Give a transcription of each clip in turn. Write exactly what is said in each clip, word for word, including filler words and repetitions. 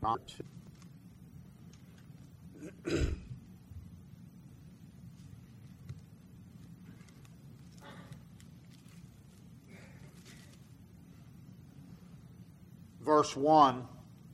Verse one,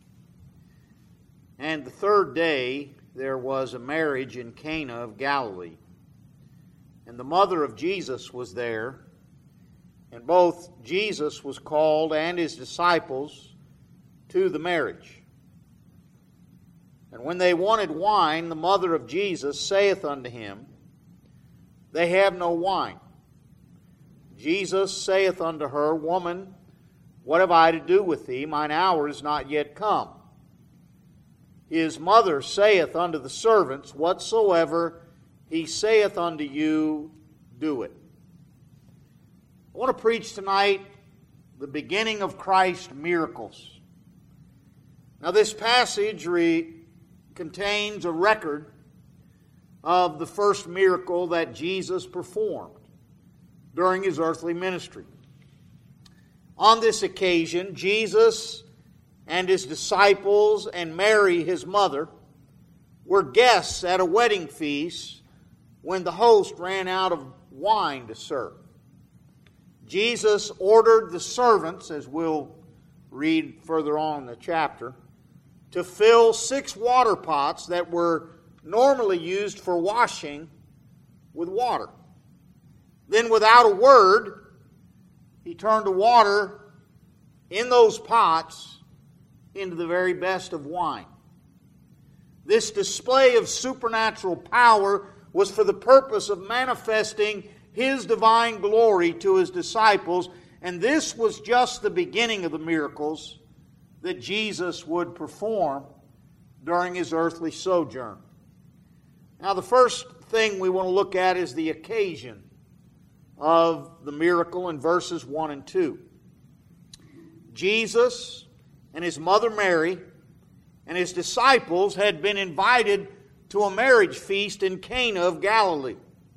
and the third day there was a marriage in Cana of Galilee, and the mother of Jesus was there, and both Jesus was called and his disciples to the marriage. And when they wanted wine, the mother of Jesus saith unto him, They have no wine. Jesus saith unto her, Woman, what have I to do with thee? Mine hour is not yet come. His mother saith unto the servants, Whatsoever he saith unto you, do it. I want to preach tonight the beginning of Christ's miracles. Now this passage re- contains a record of the first miracle that Jesus performed during his earthly ministry. On this occasion, Jesus and his disciples and Mary, his mother, were guests at a wedding feast when the host ran out of wine to serve. Jesus ordered the servants, as we'll read further on in the chapter, to fill six water pots that were normally used for washing with water. Then, without a word, he turned the water in those pots into the very best of wine. This display of supernatural power was for the purpose of manifesting his divine glory to his disciples, and this was just the beginning of the miracles that Jesus would perform during his earthly sojourn. Now, the first thing we want to look at is the occasion of the miracle in verses one and two. Jesus and his mother Mary and his disciples had been invited to a marriage feast in Cana of Galilee.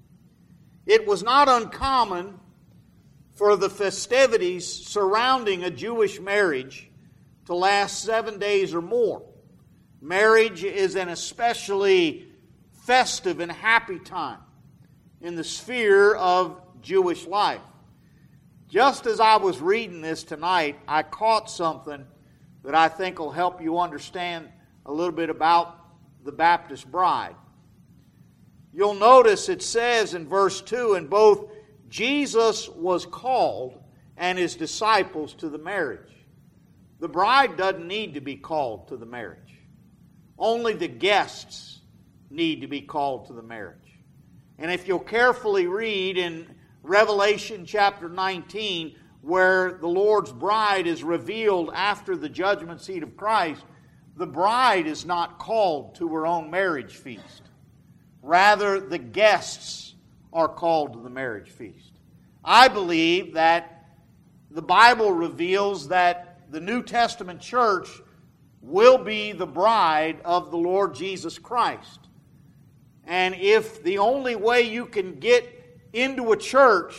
It was not uncommon for the festivities surrounding a Jewish marriage to last seven days or more. Marriage is an especially festive and happy time in the sphere of Jewish life. Just as I was reading this tonight, I caught something that I think will help you understand a little bit about the Baptist bride. You'll notice it says in verse two, and both Jesus was called and his disciples to the marriage. The bride doesn't need to be called to the marriage. Only the guests need to be called to the marriage. And if you'll carefully read in Revelation chapter nineteen, where the Lord's bride is revealed after the judgment seat of Christ, the bride is not called to her own marriage feast. Rather, the guests are called to the marriage feast. I believe that the Bible reveals that the New Testament church will be the bride of the Lord Jesus Christ. And if the only way you can get into a church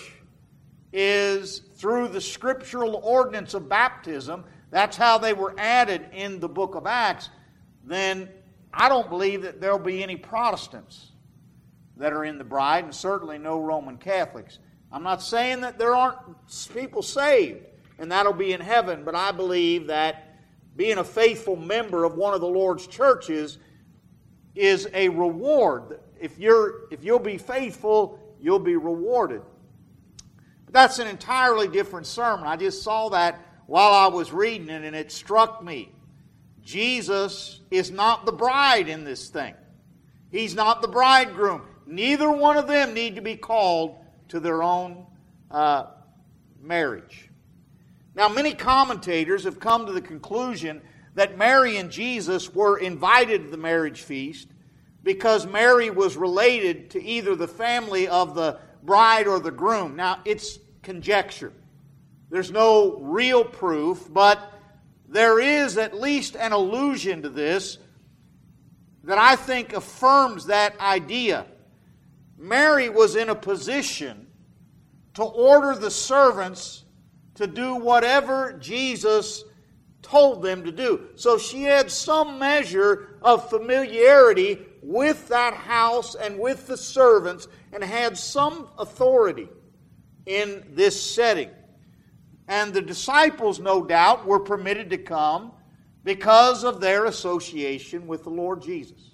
is through the scriptural ordinance of baptism, that's how they were added in the book of Acts, then I don't believe that there'll be any Protestants that are in the bride, and certainly no Roman Catholics. I'm not saying that there aren't people saved, and that'll be in heaven, but I believe that being a faithful member of one of the Lord's churches is a reward. If you're, if you'll be faithful, you'll be rewarded. But that's an entirely different sermon. I just saw that while I was reading it, and it struck me. Jesus is not the bride in this thing. He's not the bridegroom. Neither one of them need to be called to their own uh, marriage. Now, many commentators have come to the conclusion that Mary and Jesus were invited to the marriage feast because Mary was related to either the family of the bride or the groom. Now, it's conjecture. There's no real proof, but there is at least an allusion to this that I think affirms that idea. Mary was in a position to order the servants to do whatever Jesus told them to do. So she had some measure of familiarity with that house and with the servants, and had some authority in this setting. And the disciples, no doubt, were permitted to come because of their association with the Lord Jesus.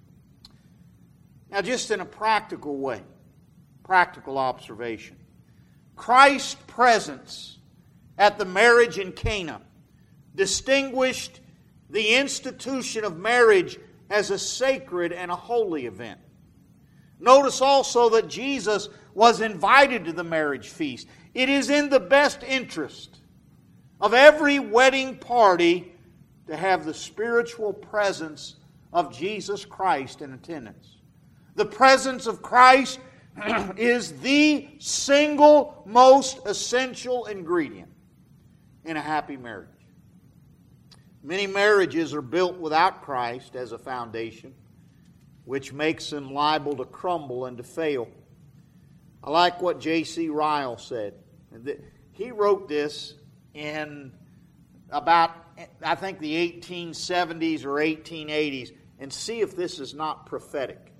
Now, just in a practical way, practical observation, Christ's presence at the marriage in Cana distinguished the institution of marriage as a sacred and a holy event. Notice also that Jesus was invited to the marriage feast. It is in the best interest of every wedding party to have the spiritual presence of Jesus Christ in attendance. The presence of Christ is the single most essential ingredient in a happy marriage. Many marriages are built without Christ as a foundation, which makes them liable to crumble and to fail. I like what J C Ryle said. He wrote this in about, I think, the eighteen seventies or eighteen eighties, and see if this is not prophetic.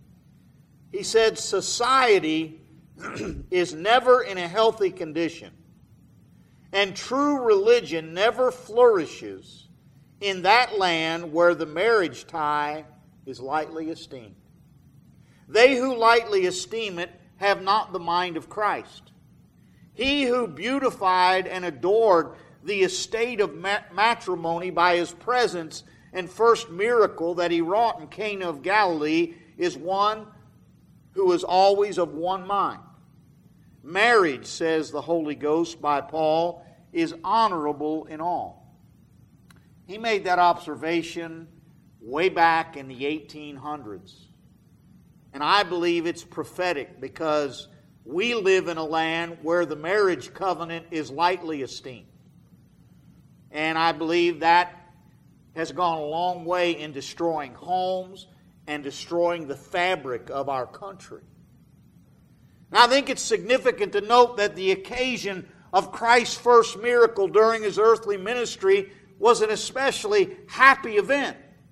He said, society is never in a healthy condition, and true religion never flourishes in that land where the marriage tie is lightly esteemed. They who lightly esteem it have not the mind of Christ. He who beautified and adored the estate of matrimony by his presence and first miracle that he wrought in Cana of Galilee is one who is always of one mind. Marriage, says the Holy Ghost by Paul, is honorable in all. He made that observation way back in the eighteen hundreds. And I believe it's prophetic because we live in a land where the marriage covenant is lightly esteemed. And I believe that has gone a long way in destroying homes and destroying the fabric of our country. Now, I think it's significant to note that the occasion of Christ's first miracle during his earthly ministry was an especially happy event,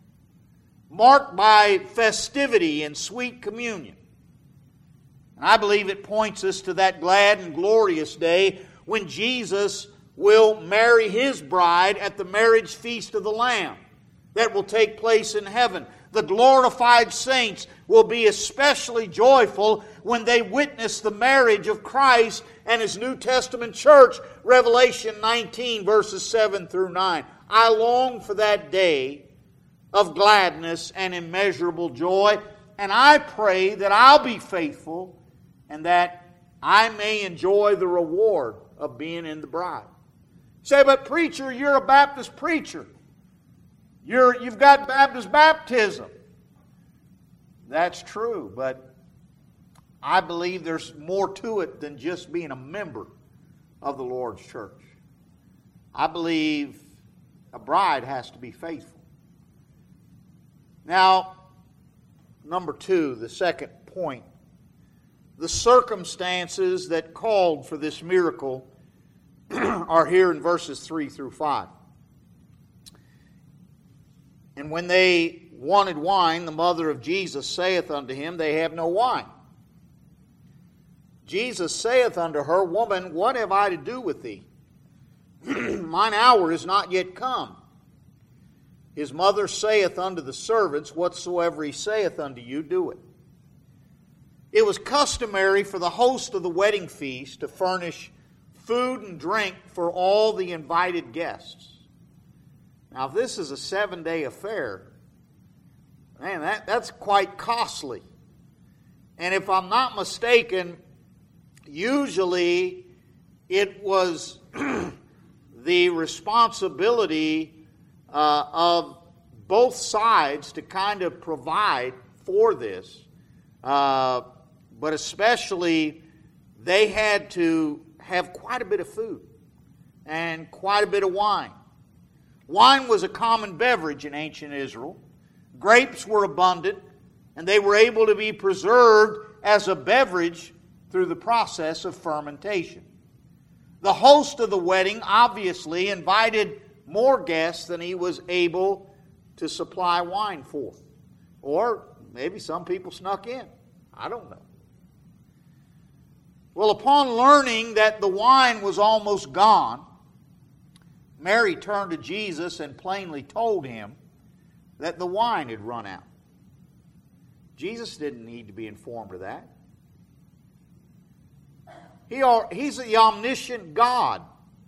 marked by festivity and sweet communion. And I believe it points us to that glad and glorious day when Jesus will marry his bride at the marriage feast of the Lamb that will take place in heaven. The glorified saints will be especially joyful when they witness the marriage of Christ and His New Testament church, Revelation nineteen, verses seven through nine. I long for that day of gladness and immeasurable joy, and I pray that I'll be faithful and that I may enjoy the reward of being in the bride. You say, but preacher, you're a Baptist preacher. You're, you've got Baptist baptism. That's true, but I believe there's more to it than just being a member of the Lord's church. I believe a bride has to be faithful. Now, number two, the second point. The circumstances that called for this miracle are here in verses three through five. And when they wanted wine, the mother of Jesus saith unto him, They have no wine. Jesus saith unto her, Woman, what have I to do with thee? Mine hour is not yet come. His mother saith unto the servants, Whatsoever he saith unto you, do it. It was customary for the host of the wedding feast to furnish food and drink for all the invited guests. Now, if this is a seven-day affair, man, that, that's quite costly. And if I'm not mistaken, usually it was the responsibility uh, of both sides to kind of provide for this. Uh, but especially, they had to have quite a bit of food and quite a bit of wine. Wine was a common beverage in ancient Israel. Grapes were abundant, and they were able to be preserved as a beverage through the process of fermentation. The host of the wedding obviously invited more guests than he was able to supply wine for. Or maybe some people snuck in. I don't know. Well, upon learning that the wine was almost gone, Mary turned to Jesus and plainly told him that the wine had run out. Jesus didn't need to be informed of that. He, he's the omniscient God.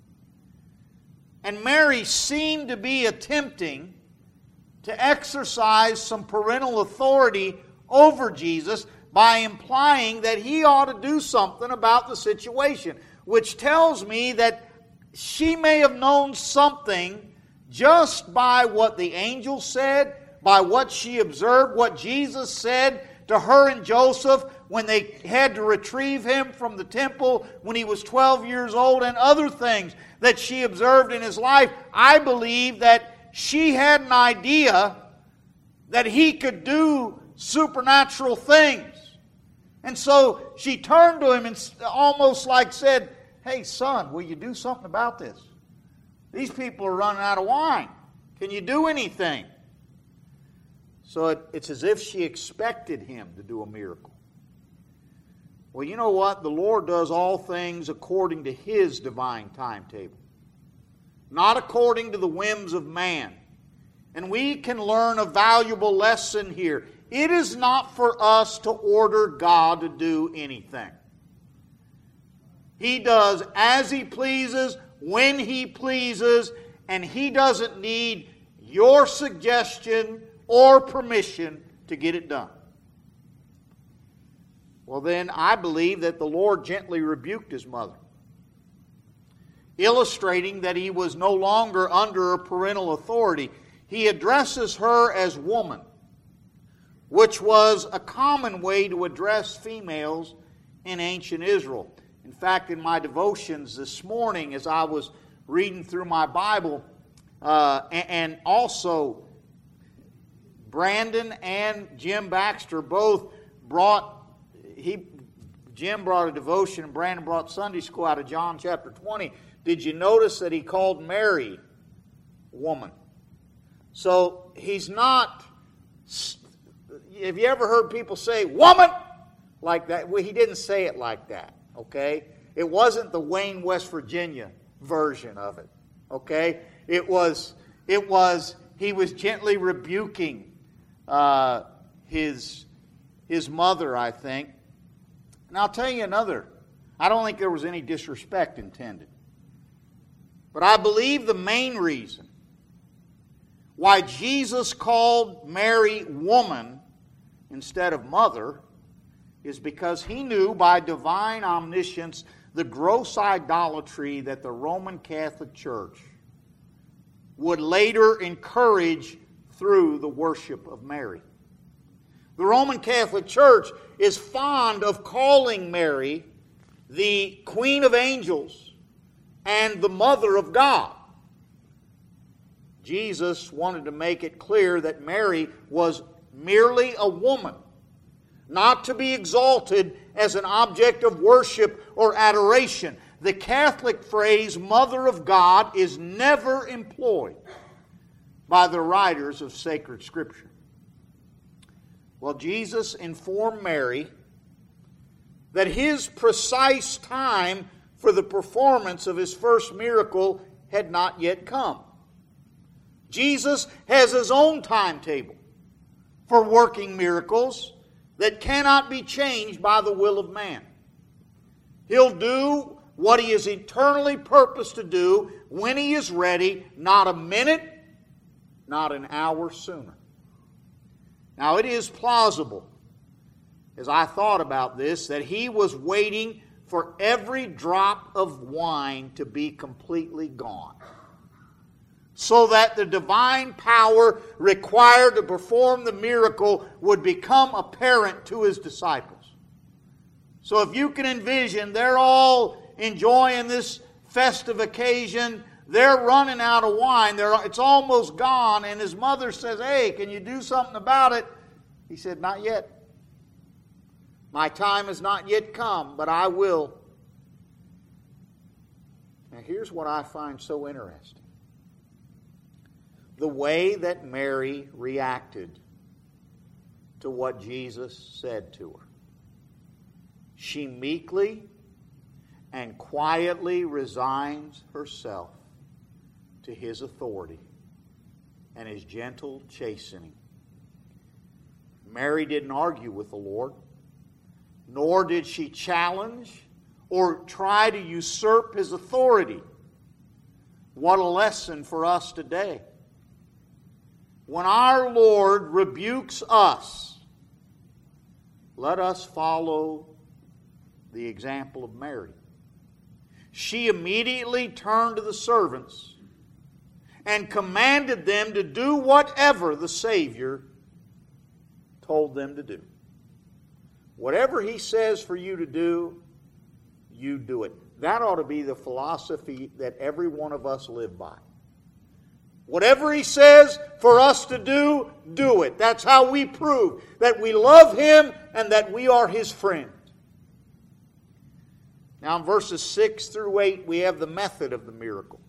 And Mary seemed to be attempting to exercise some parental authority over Jesus by implying that he ought to do something about the situation, which tells me that she may have known something just by what the angel said, by what she observed, what Jesus said to her and Joseph when they had to retrieve him from the temple when he was twelve years old, and other things that she observed in his life. I believe that she had an idea that he could do supernatural things. And so she turned to him and almost like said, "Hey son, will you do something about this? These people are running out of wine. Can you do anything?" So it, it's as if she expected him to do a miracle. Well, you know what? The Lord does all things according to His divine timetable, not according to the whims of man. And we can learn a valuable lesson here. It is not for us to order God to do anything. He does as He pleases, when He pleases, and He doesn't need your suggestion or permission to get it done. Well, then I believe that the Lord gently rebuked His mother, illustrating that He was no longer under a parental authority. He addresses her as woman, which was a common way to address females in ancient Israel. In fact, in my devotions this morning, as I was reading through my Bible, uh, and, and also Brandon and Jim Baxter both brought, he, Jim brought a devotion and Brandon brought Sunday school out of John chapter twenty. Did you notice that he called Mary woman? So he's not, have you ever heard people say woman like that? Well, he didn't say it like that, okay? It wasn't the Wayne, West Virginia version of it, okay? It was, it was, he was gently rebuking uh, his, his mother, I think. And I'll tell you another. I don't think there was any disrespect intended. But I believe the main reason why Jesus called Mary woman instead of mother is because He knew by divine omniscience the gross idolatry that the Roman Catholic Church would later encourage through the worship of Mary. The Roman Catholic Church is fond of calling Mary the Queen of Angels and the Mother of God. Jesus wanted to make it clear that Mary was merely a woman, not to be exalted as an object of worship or adoration. The Catholic phrase, Mother of God, is never employed by the writers of sacred Scripture. Well, Jesus informed Mary that His precise time for the performance of His first miracle had not yet come. Jesus has His own timetable for working miracles that cannot be changed by the will of man. He'll do what He is eternally purposed to do when He is ready, not a minute, not an hour sooner. Now, it is plausible, as I thought about this, that He was waiting for every drop of wine to be completely gone, so that the divine power required to perform the miracle would become apparent to His disciples. So if you can envision, they're all enjoying this festive occasion. They're running out of wine. They're, it's almost gone. And His mother says, "Hey, can you do something about it?" He said, "Not yet. My time has not yet come, but I will." Now here's what I find so interesting. the way that Mary reacted to what Jesus said to her. She meekly and quietly resigns herself to His authority and His gentle chastening. Mary didn't argue with the Lord, nor did she challenge or try to usurp His authority. What a lesson for us today. When our Lord rebukes us, let us follow the example of Mary. She immediately turned to the servants and commanded them to do whatever the Savior told them to do. Whatever He says for you to do, you do it. That ought to be the philosophy that every one of us live by. Whatever He says for us to do, do it. That's how we prove that we love Him and that we are His friend. Now in verses six through eight, we have the method of the miracle.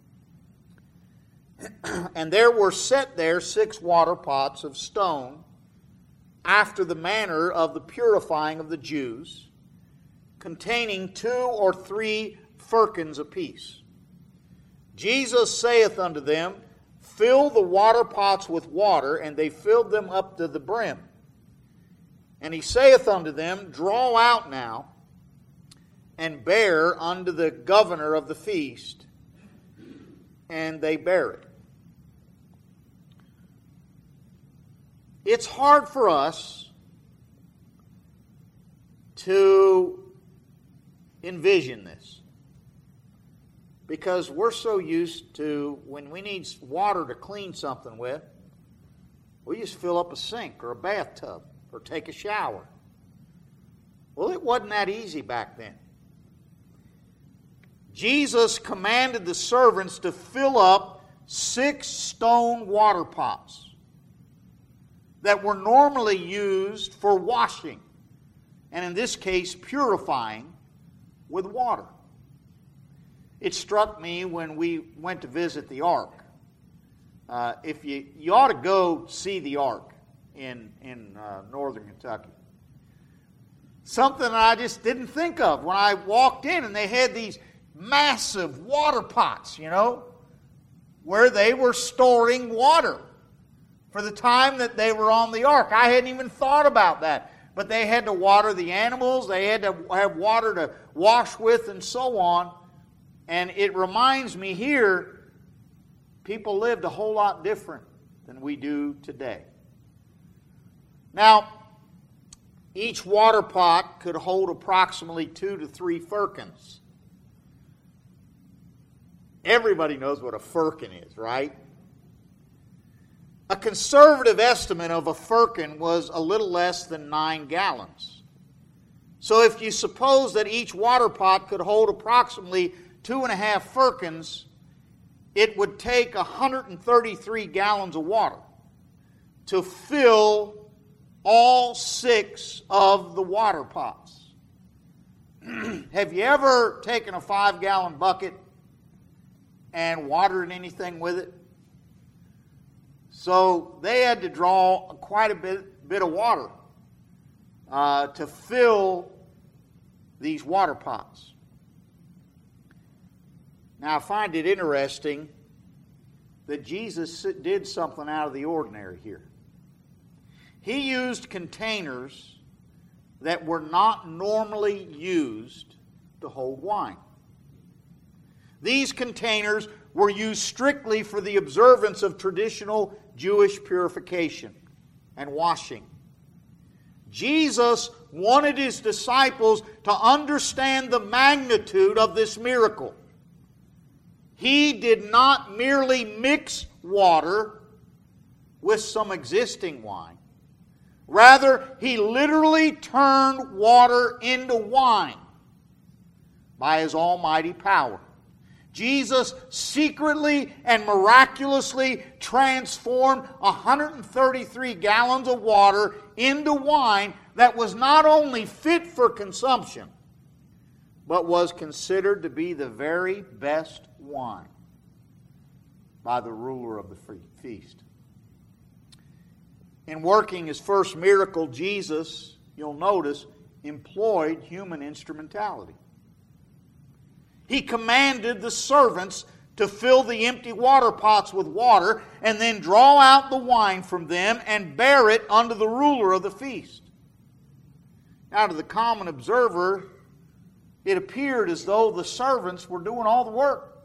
And there were set there six water pots of stone, after the manner of the purifying of the Jews, containing two or three firkins apiece. Jesus saith unto them, Fill the water pots with water, and they filled them up to the brim. And He saith unto them, Draw out now, and bear unto the governor of the feast. And they bear it. It's hard for us to envision this, because we're so used to, when we need water to clean something with, we just fill up a sink or a bathtub or take a shower. Well, it wasn't that easy back then. Jesus commanded the servants to fill up six stone water pots that were normally used for washing, and in this case, purifying with water. It struck me when we went to visit the Ark. Uh, if you, you ought to go see the Ark in, in uh, northern Kentucky. Something that I just didn't think of when I walked in, and they had these massive water pots, you know, where they were storing water for the time that they were on the ark. I hadn't even thought about that. But they had to water the animals, they had to have water to wash with, and so on. And it reminds me here, people lived a whole lot different than we do today. Now, each water pot could hold approximately two to three firkins. Everybody knows what a firkin is, right? A conservative estimate of a firkin was a little less than nine gallons. So if you suppose that each water pot could hold approximately two and a half firkins, it would take one hundred thirty-three gallons of water to fill all six of the water pots. Have you ever taken a five-gallon bucket and watered anything with it? So they had to draw quite a bit, bit of water uh, to fill these water pots. Now I find it interesting that Jesus did something out of the ordinary here. He used containers that were not normally used to hold wine. These containers were used strictly for the observance of traditional Jewish purification and washing. Jesus wanted His disciples to understand the magnitude of this miracle. He did not merely mix water with some existing wine. Rather, He literally turned water into wine by His almighty power. Jesus secretly and miraculously transformed one hundred thirty-three gallons of water into wine that was not only fit for consumption, but was considered to be the very best wine. by the ruler of the feast. In working his first miracle, Jesus, you'll notice, employed human instrumentality. He commanded the servants to fill the empty water pots with water and then draw out the wine from them and bear it unto the ruler of the feast. Now, to the common observer, it appeared as though the servants were doing all the work.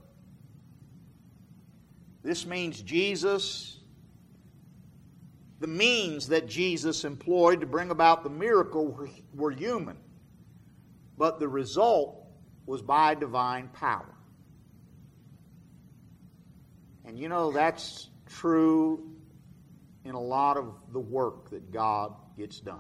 This means Jesus, the means that Jesus employed to bring about the miracle were, were human, but the result was by divine power. And you know, that's true in a lot of the work that God gets done.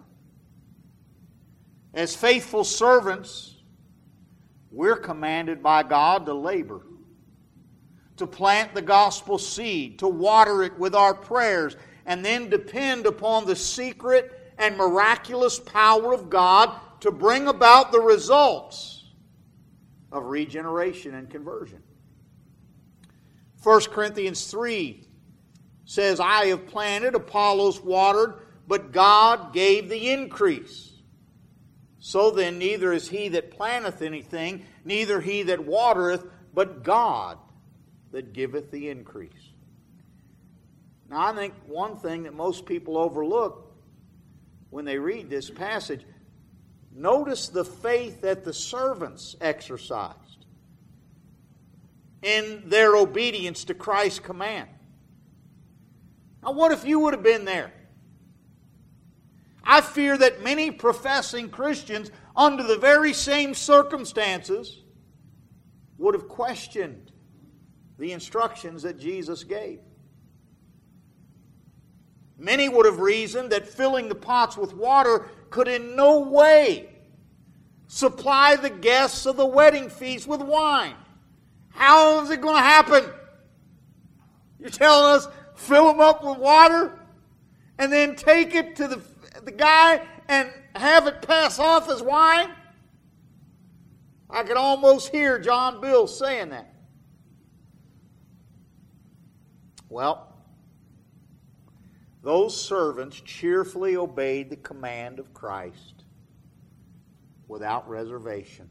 As faithful servants, we're commanded by God to labor, to plant the gospel seed, to water it with our prayers, and then depend upon the secret and miraculous power of God to bring about the results of regeneration and conversion. First Corinthians three says, I have planted, Apollos watered, but God gave the increase. So then, neither is he that planteth anything, neither he that watereth, but God that giveth the increase. Now, I think one thing that most people overlook when they read this passage, notice the faith that the servants exercised in their obedience to Christ's command. Now, what if you would have been there? I fear that many professing Christians, under the very same circumstances, would have questioned the instructions that Jesus gave. Many would have reasoned that filling the pots with water could in no way supply the guests of the wedding feast with wine. How is it going to happen? You're telling us fill them up with water and then take it to the the guy and have it pass off as wine? I could almost hear John Bill saying that. Well, those servants cheerfully obeyed the command of Christ without reservation.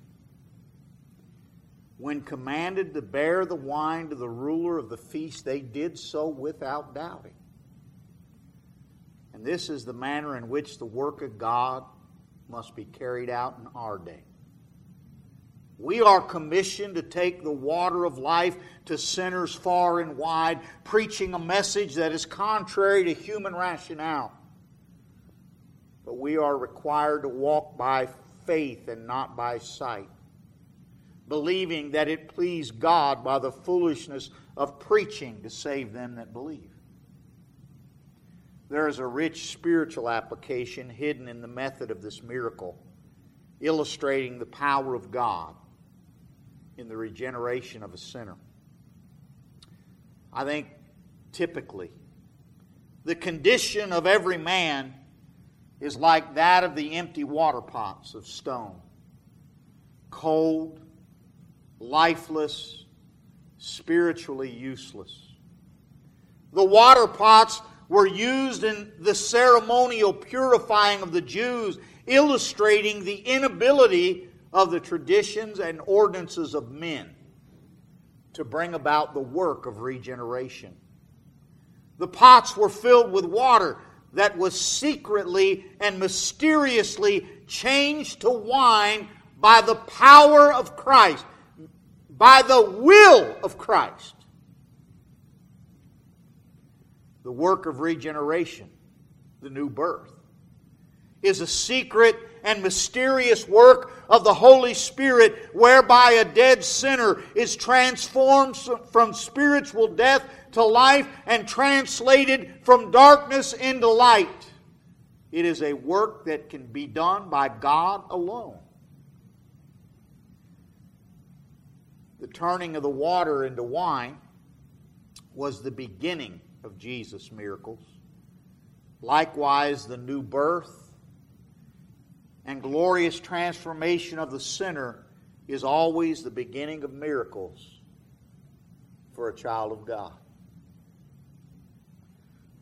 When commanded to bear the wine to the ruler of the feast, they did so without doubting. And this is the manner in which the work of God must be carried out in our day. We are commissioned to take the water of life to sinners far and wide, preaching a message that is contrary to human rationale. But we are required to walk by faith and not by sight, believing that it pleased God by the foolishness of preaching to save them that believe. There is a rich spiritual application hidden in the method of this miracle, illustrating the power of God in the regeneration of a sinner. I think typically the condition of every man is like that of the empty water pots of stone. Cold, lifeless, spiritually useless. The water pots were used in the ceremonial purifying of the Jews, illustrating the inability of the traditions and ordinances of men to bring about the work of regeneration. The pots were filled with water that was secretly and mysteriously changed to wine by the power of Christ, by the will of Christ. The work of regeneration, the new birth, is a secret and mysterious work of the Holy Spirit whereby a dead sinner is transformed from spiritual death to life and translated from darkness into light. It is a work that can be done by God alone. The turning of the water into wine was the beginning of Jesus' miracles. Likewise, the new birth and glorious transformation of the sinner is always the beginning of miracles for a child of God.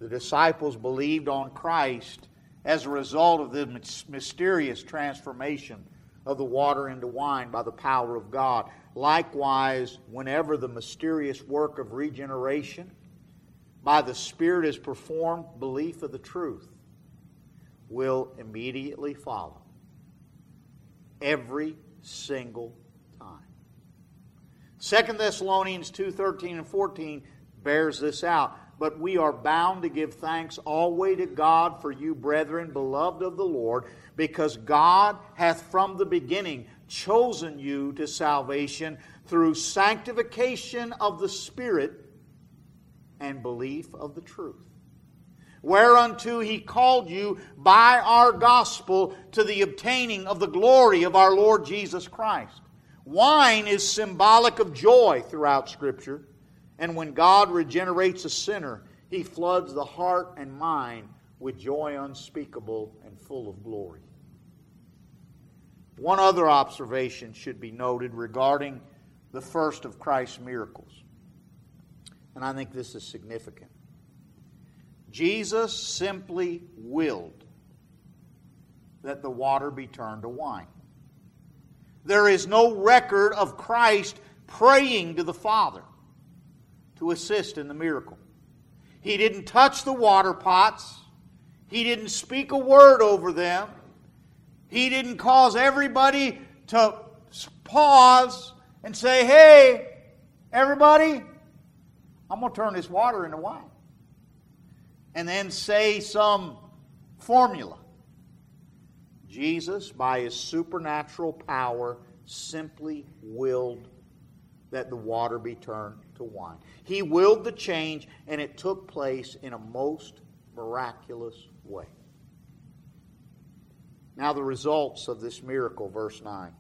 The disciples believed on Christ as a result of the mysterious transformation of the water into wine by the power of God. Likewise, whenever the mysterious work of regeneration by the Spirit is performed, belief of the truth will immediately follow. Every single time. Second Thessalonians two thirteen and fourteen bears this out. But we are bound to give thanks always to God for you, brethren, beloved of the Lord, because God hath from the beginning chosen you to salvation through sanctification of the Spirit and belief of the truth, whereunto He called you by our gospel to the obtaining of the glory of our Lord Jesus Christ. Wine is symbolic of joy throughout Scripture. And when God regenerates a sinner, He floods the heart and mind with joy unspeakable and full of glory. One other observation should be noted regarding the first of Christ's miracles. And I think this is significant. Jesus simply willed that the water be turned to wine. There is no record of Christ praying to the Father to assist in the miracle. He didn't touch the water pots. He didn't speak a word over them. He didn't cause everybody to pause and say, hey, everybody, I'm going to turn this water into wine. And then say some formula. Jesus, by His supernatural power, simply willed that the water be turned to wine. He willed the change, and it took place in a most miraculous way. Now the results of this miracle, verse nine.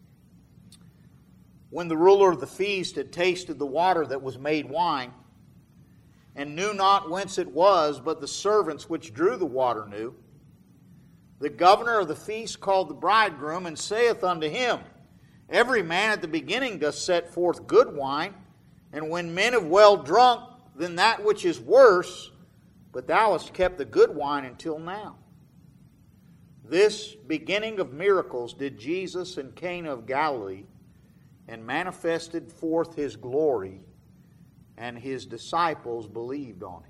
When the ruler of the feast had tasted the water that was made wine, and knew not whence it was, but the servants which drew the water knew, the governor of the feast called the bridegroom, and saith unto him, Every man at the beginning doth set forth good wine, and when men have well drunk, then that which is worse, but thou hast kept the good wine until now. This beginning of miracles did Jesus in Cana of Galilee, and manifested forth His glory, and His disciples believed on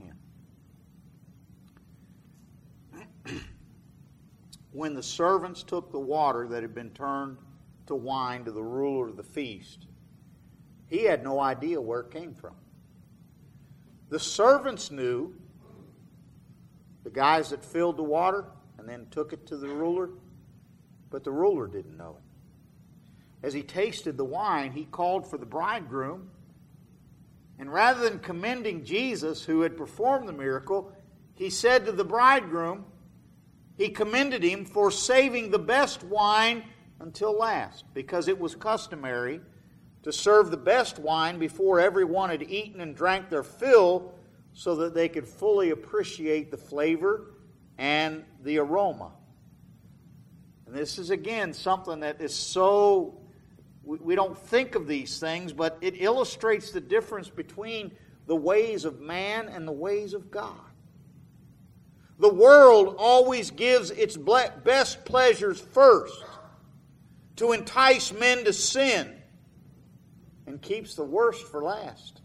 Him. When the servants took the water that had been turned to wine to the ruler of the feast, he had no idea where it came from. The servants knew, the guys that filled the water and then took it to the ruler, but the ruler didn't know it. As he tasted the wine, he called for the bridegroom, and rather than commending Jesus, who had performed the miracle, he said to the bridegroom, he commended him for saving the best wine until last, because it was customary to serve the best wine before everyone had eaten and drank their fill, so that they could fully appreciate the flavor and the aroma. And this is again something that is so, we don't think of these things, but it illustrates the difference between the ways of man and the ways of God. The world always gives its best pleasures first to entice men to sin, and keeps the worst for last.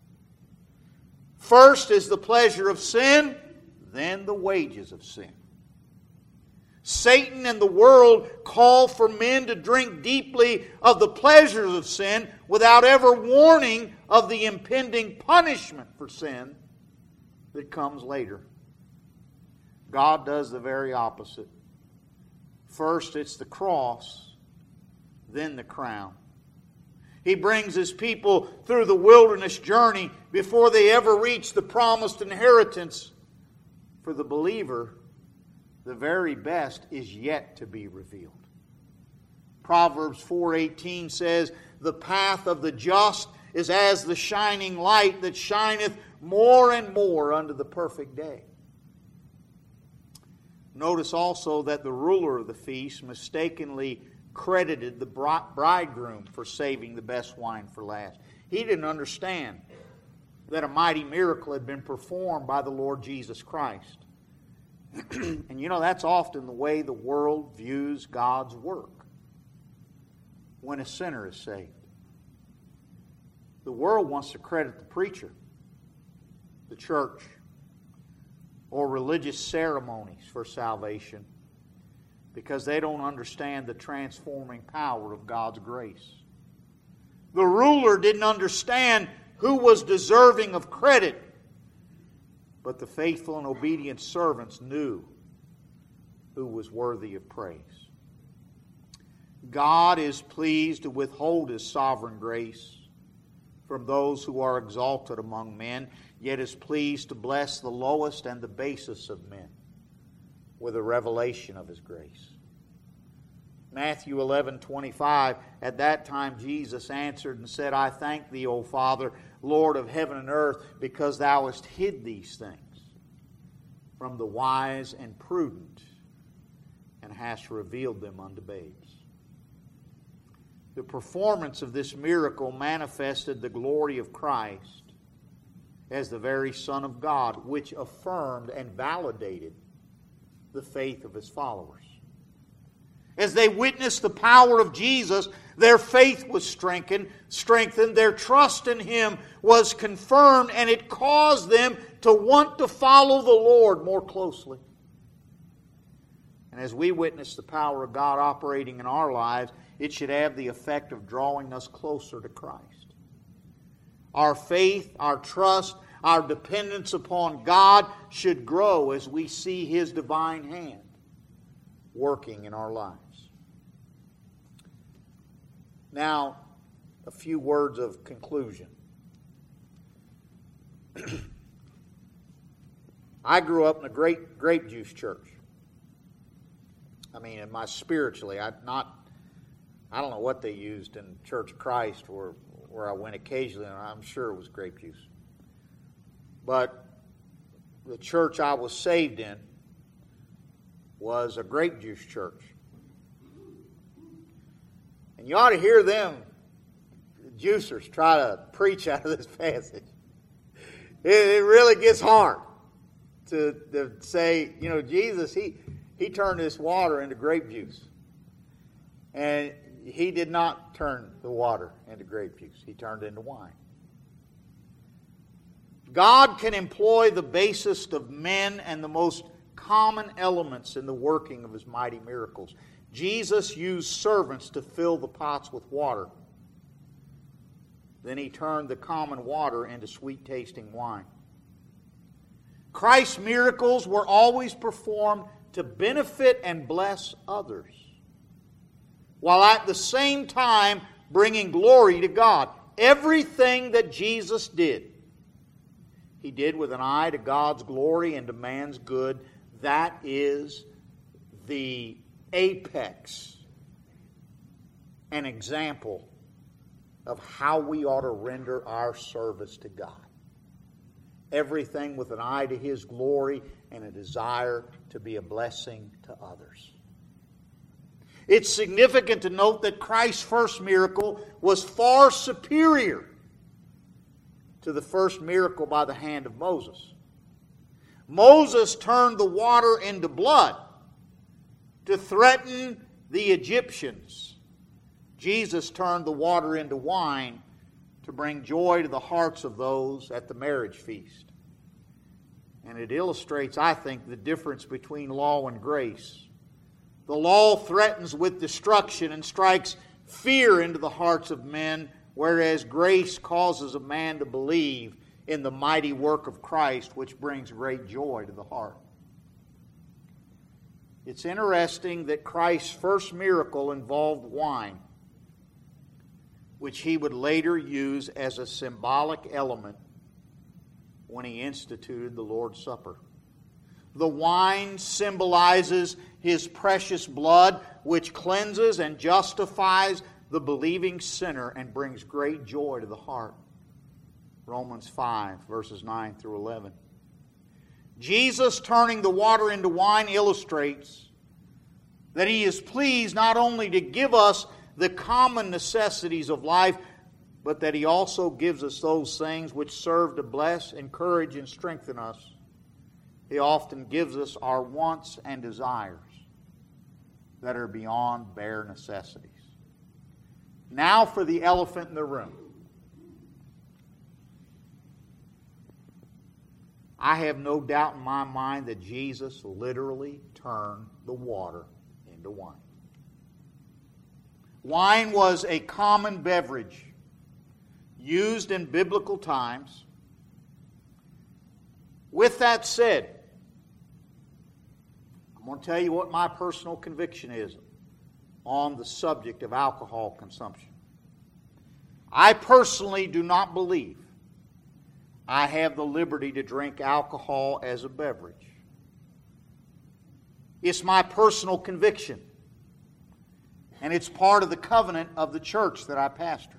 First is the pleasure of sin, then the wages of sin. Satan and the world call for men to drink deeply of the pleasures of sin without ever warning of the impending punishment for sin that comes later. God does the very opposite. First it's the cross, then the crown. He brings His people through the wilderness journey before they ever reach the promised inheritance. For the believer, the very best is yet to be revealed. Proverbs four eighteen says, The path of the just is as the shining light that shineth more and more unto the perfect day. Notice also that the ruler of the feast mistakenly credited the bridegroom for saving the best wine for last. He didn't understand that a mighty miracle had been performed by the Lord Jesus Christ. And you know, that's often the way the world views God's work when a sinner is saved. The world wants to credit the preacher, the church, or religious ceremonies for salvation because they don't understand the transforming power of God's grace. The ruler didn't understand who was deserving of credit, but the faithful and obedient servants knew who was worthy of praise. God is pleased to withhold His sovereign grace from those who are exalted among men, yet is pleased to bless the lowest and the basest of men with a revelation of His grace. Matthew eleven twenty-five, at that time Jesus answered and said, I thank Thee, O Father, Lord of heaven and earth, because Thou hast hid these things from the wise and prudent, and hast revealed them unto babes. The performance of this miracle manifested the glory of Christ as the very Son of God, which affirmed and validated the faith of His followers. As they witnessed the power of Jesus, their faith was strengthened, strengthened, their trust in Him was confirmed, and it caused them to want to follow the Lord more closely. And as we witness the power of God operating in our lives, it should have the effect of drawing us closer to Christ. Our faith, our trust, our dependence upon God should grow as we see His divine hand working in our lives. Now, a few words of conclusion. I grew up in a great grape juice church. I mean, in my spiritually, I not, I don't know what they used in Church of Christ, where where I went occasionally, and I'm sure it was grape juice. But the church I was saved in was a grape juice church. And you ought to hear them, the juicers, try to preach out of this passage. It, it really gets hard to, to say, you know, Jesus, he, he turned this water into grape juice. And He did not turn the water into grape juice. He turned it into wine. God can employ the basest of men and the most common elements in the working of His mighty miracles. Jesus used servants to fill the pots with water. Then He turned the common water into sweet-tasting wine. Christ's miracles were always performed to benefit and bless others, while at the same time bringing glory to God. Everything that Jesus did, He did with an eye to God's glory and to man's good. That is the apex, an example of how we ought to render our service to God. Everything with an eye to His glory and a desire to be a blessing to others. It's significant to note that Christ's first miracle was far superior to the first miracle by the hand of Moses. Moses turned the water into blood to threaten the Egyptians. Jesus turned the water into wine to bring joy to the hearts of those at the marriage feast. And it illustrates, I think, the difference between law and grace. The law threatens with destruction and strikes fear into the hearts of men, whereas grace causes a man to believe in the mighty work of Christ, which brings great joy to the heart. It's interesting that Christ's first miracle involved wine, which He would later use as a symbolic element when He instituted the Lord's Supper. The wine symbolizes His precious blood, which cleanses and justifies the believing sinner and brings great joy to the heart. Romans five, verses nine through eleven. Jesus turning the water into wine illustrates that He is pleased not only to give us the common necessities of life, but that He also gives us those things which serve to bless, encourage, and strengthen us. He often gives us our wants and desires that are beyond bare necessities. Now for the elephant in the room. I have no doubt in my mind that Jesus literally turned the water into wine. Wine was a common beverage used in biblical times. With that said, I'm going to tell you what my personal conviction is on the subject of alcohol consumption. I personally do not believe I have the liberty to drink alcohol as a beverage. It's my personal conviction, and it's part of the covenant of the church that I pastor.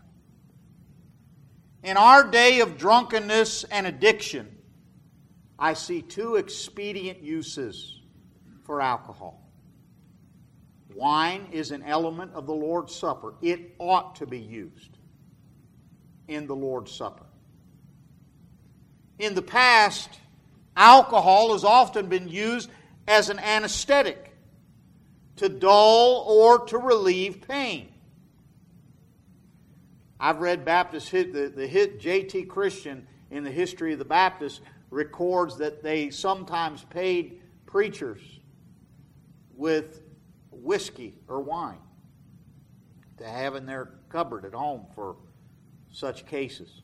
In our day of drunkenness and addiction, I see two expedient uses for alcohol. Wine is an element of the Lord's Supper. It ought to be used in the Lord's Supper. In the past, alcohol has often been used as an anesthetic to dull or to relieve pain. I've read Baptist, the, the hit J T Christian in the History of the Baptists records that they sometimes paid preachers with whiskey or wine to have in their cupboard at home for such cases.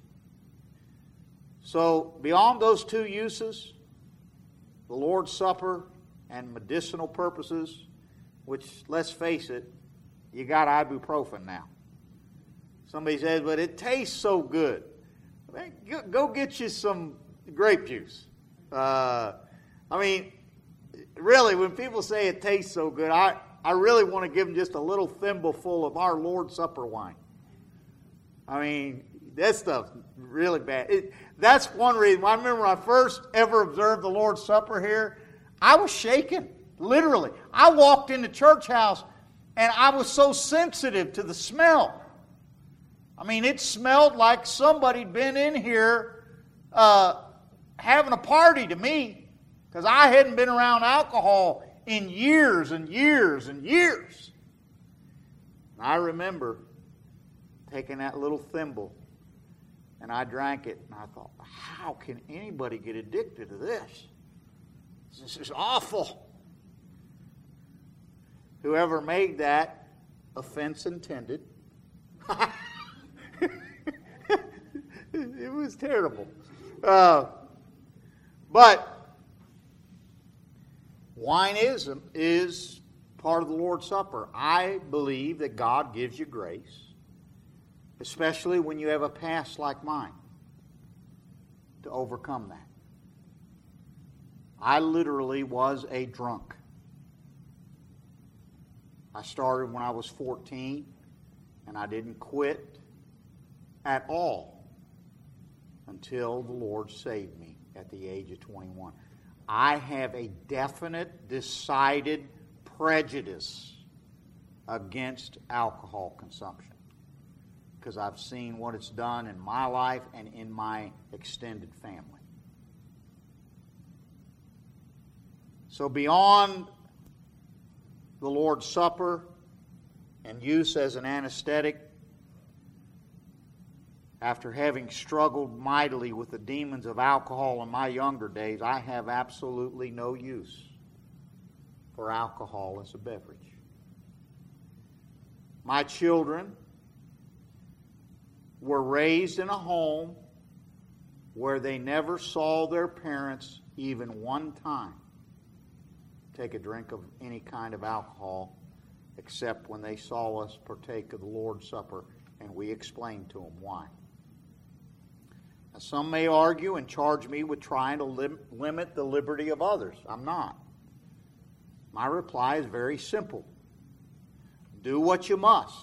So, beyond those two uses, the Lord's Supper and medicinal purposes, which, let's face it, you got ibuprofen now. Somebody says, but it tastes so good. Go get you some grape juice. Uh, I mean, really, when people say it tastes so good, I, I really want to give them just a little thimbleful of our Lord's Supper wine. I mean, that stuff's really bad. It, that's one reason. I remember when I first ever observed the Lord's Supper here, I was shaken, literally. I walked in the church house, and I was so sensitive to the smell. I mean, it smelled like somebody'd been in here uh, having a party to me, because I hadn't been around alcohol in years and years and years. And I remember taking that little thimble, and I drank it, and I thought, how can anybody get addicted to this? This is awful. Whoever made that, offense intended. It was terrible. Uh, but wine is, is part of the Lord's Supper. I believe that God gives you grace, especially when you have a past like mine, to overcome that. I literally was a drunk. I started when I was fourteen, and I didn't quit at all until the Lord saved me at the age of twenty-one. I have a definite, decided prejudice against alcohol consumption, because I've seen what it's done in my life and in my extended family. So beyond the Lord's Supper and use as an anesthetic, after having struggled mightily with the demons of alcohol in my younger days, I have absolutely no use for alcohol as a beverage. My children were raised in a home where they never saw their parents even one time take a drink of any kind of alcohol, except when they saw us partake of the Lord's Supper and we explained to them why. Now, some may argue and charge me with trying to lim- limit the liberty of others. I'm not. My reply is very simple. Do what you must,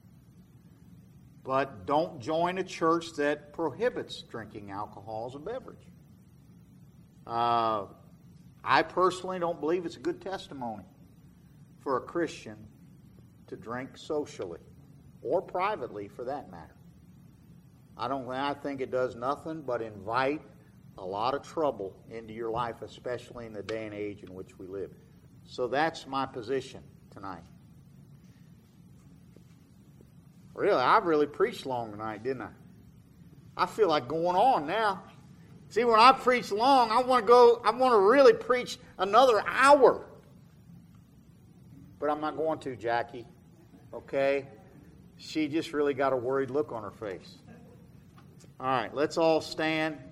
but don't join a church that prohibits drinking alcohol as a beverage. Uh, I personally don't believe it's a good testimony for a Christian to drink socially, or privately for that matter. I don't. I think it does nothing but invite a lot of trouble into your life, especially in the day and age in which we live. So that's my position tonight. Really, I've really preached long tonight, didn't I? I feel like going on now. See, when I preach long, I want to go, I want to really preach another hour. But I'm not going to, Jackie. Okay? She just really got a worried look on her face. All right, let's all stand.